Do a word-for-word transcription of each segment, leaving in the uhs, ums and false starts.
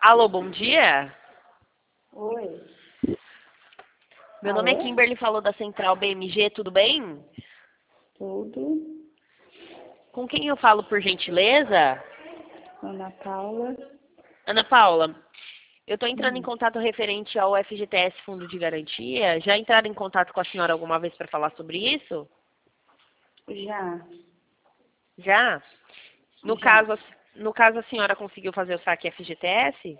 Alô, bom dia. Oi. Meu Alô? nome é Kimberly, falou da Central B M G, tudo bem? Tudo. Com quem eu falo, por gentileza? Ana Paula. Ana Paula, eu estou entrando em Hum, contato referente ao F G T S Fundo de Garantia. Já entraram em contato com a senhora alguma vez para falar sobre isso? já. Já? No Já. caso, no caso, a senhora conseguiu fazer o saque F G T S?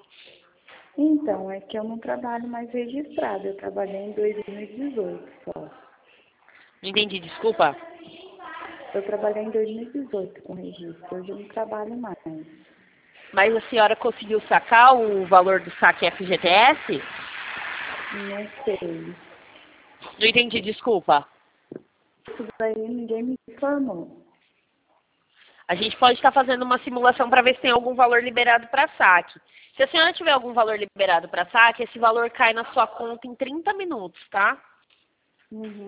Então, é que eu não trabalho mais registrada. Eu trabalhei em dois mil e dezoito só. Não entendi, desculpa. Eu trabalhei em dois mil e dezoito com registro. Hoje eu não trabalho mais. Mas a senhora conseguiu sacar o valor do saque F G T S? Não sei. Não entendi, desculpa. Isso daí ninguém me informou. A gente pode estar fazendo uma simulação para ver se tem algum valor liberado para saque. Se a senhora tiver algum valor liberado para saque, esse valor cai na sua conta em trinta minutos, tá? Uhum.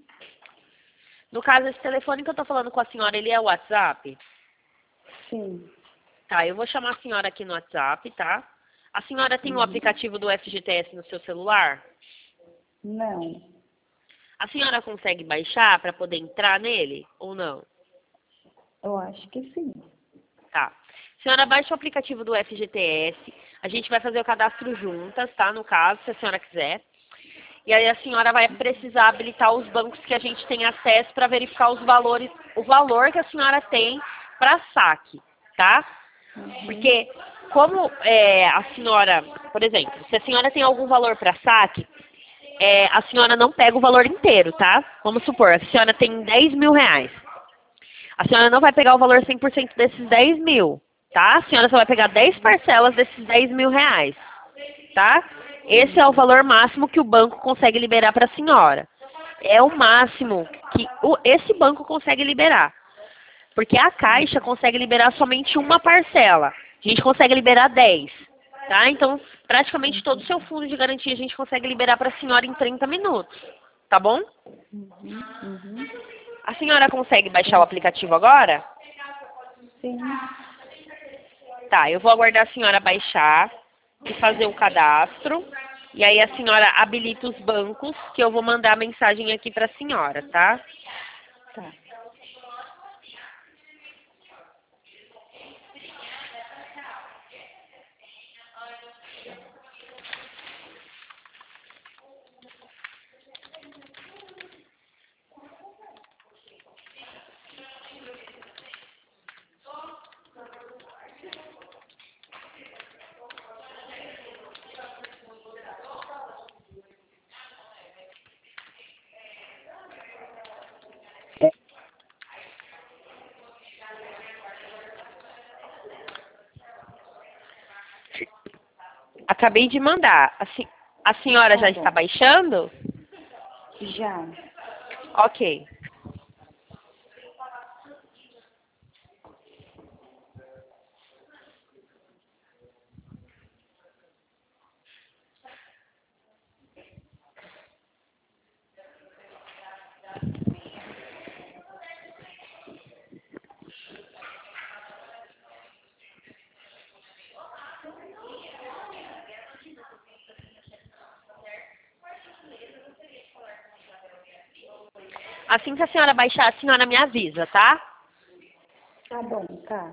No caso, esse telefone que eu estou falando com a senhora, ele é o WhatsApp? Sim. Tá, eu vou chamar a senhora aqui no WhatsApp, tá? A senhora tem o Uhum. aplicativo do F G T S no seu celular? Não. A senhora consegue baixar para poder entrar nele ou não? Eu acho que sim. Tá. A senhora baixa o aplicativo do F G T S, a gente vai fazer o cadastro juntas, tá? No caso, se a senhora quiser. E aí a senhora vai precisar habilitar os bancos que a gente tem acesso para verificar os valores, o valor que a senhora tem para saque, tá? Uhum. Porque como é, a senhora, por exemplo, se a senhora tem algum valor para saque, é, a senhora não pega o valor inteiro, tá? Vamos supor, a senhora tem dez mil reais. A senhora não vai pegar o valor cem por cento desses dez mil, tá? A senhora só vai pegar dez parcelas desses dez mil reais, tá? Esse é o Uhum. valor máximo que o banco consegue liberar para a senhora. É o máximo que o, esse banco consegue liberar. Porque a Caixa consegue liberar somente uma parcela. A gente consegue liberar dez, tá? Então, praticamente todo o seu fundo de garantia a gente consegue liberar para a senhora em trinta minutos, tá bom? Uhum. Uhum. A senhora consegue baixar o Entendi. aplicativo agora? Sim. Tá, eu vou aguardar a senhora baixar e fazer o cadastro. E aí a senhora habilita os bancos, que eu vou mandar a mensagem aqui para a senhora, tá? Tá. Acabei de mandar. A, se- a senhora Tá já está bom. baixando? Já. Ok. Assim que a senhora baixar, a senhora me avisa, tá? Tá bom, tá.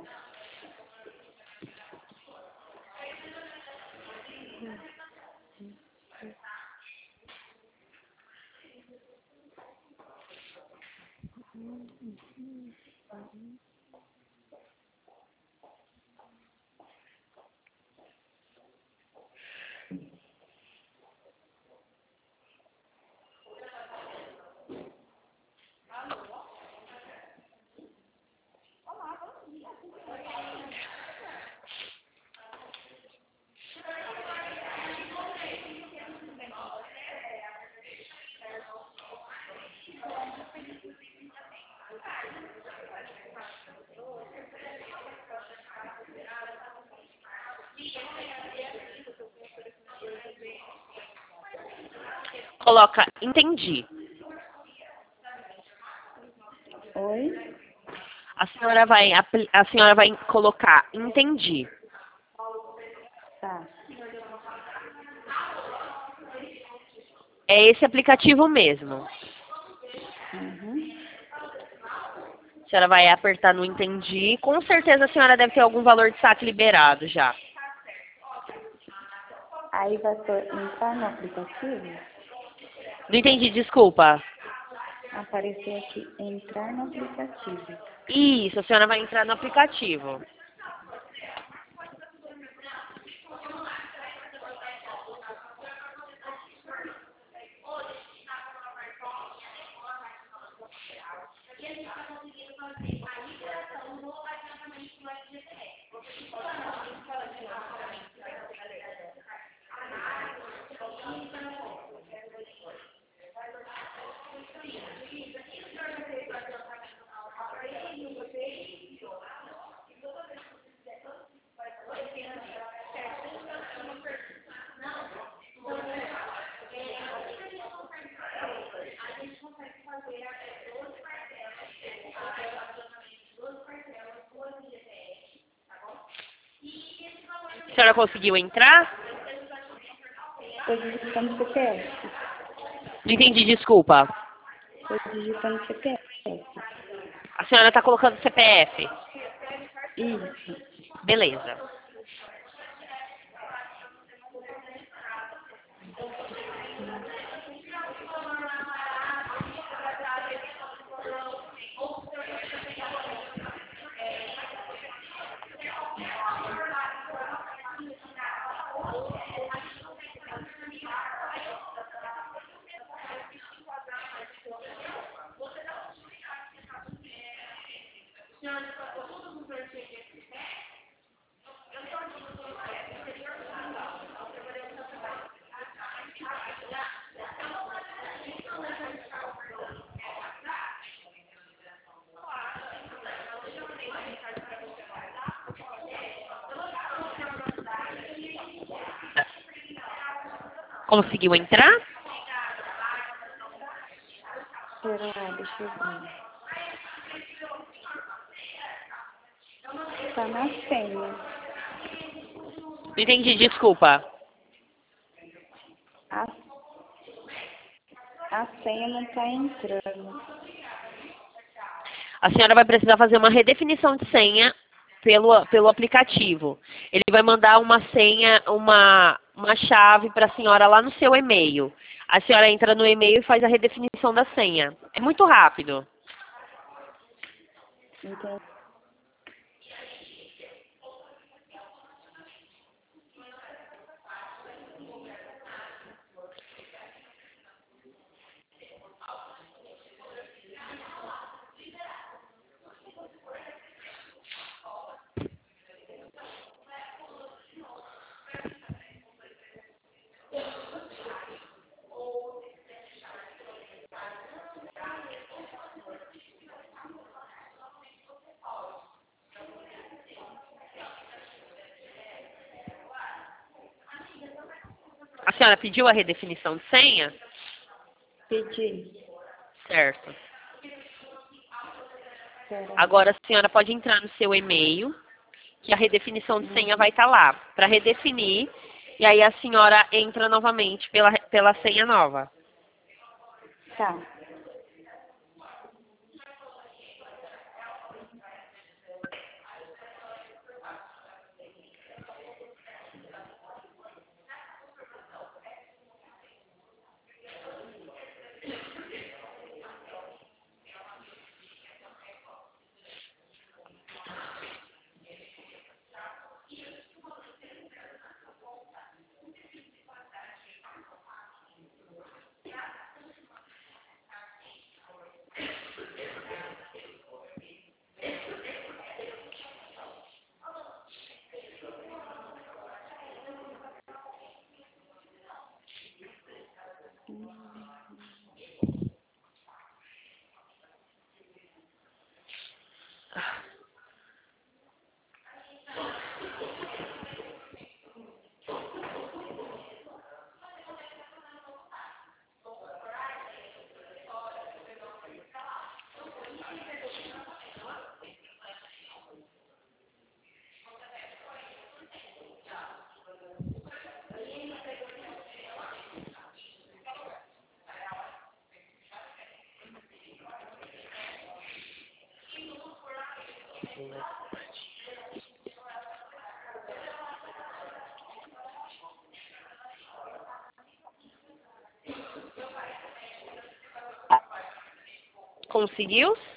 Coloca, entendi. Oi? A senhora vai, apli- a senhora vai colocar, entendi. Tá. É esse aplicativo mesmo. Uhum. A senhora vai apertar no Entendi. Com certeza a senhora deve ter algum valor de saque liberado já. Aí vai por entrar no aplicativo, Não entendi, desculpa. aparecer aqui, entrar no aplicativo. Isso, a senhora vai entrar no aplicativo. A senhora conseguiu entrar? Estou digitando C P F. Não entendi, desculpa. Estou digitando C P F. A senhora está colocando C P F? Isso. Beleza. Conseguiu entrar? Será? Deixa eu ver. Está na senha. Não entendi, desculpa. A, a senha não está entrando. A senhora vai precisar fazer uma redefinição de senha pelo, pelo aplicativo. Ele vai mandar uma senha, uma, uma chave para a senhora lá no seu e-mail. A senhora entra no e-mail e faz a redefinição da senha. É muito rápido. Entendi. A senhora pediu a redefinição de senha? Pedi. Certo. Será? Agora a senhora pode entrar no seu e-mail, que a redefinição de senha vai estar lá, para redefinir, e aí a senhora entra novamente pela, pela senha nova. Tá. Conseguiu?